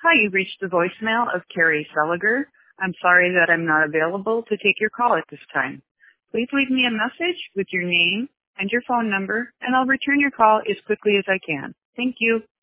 Hi, you've reached the voicemail of Carrie Seliger. I'm sorry that I'm not available to take your call at this time. Please leave me a message with your name and your phone number, and I'll return your call as quickly as I can. Thank you.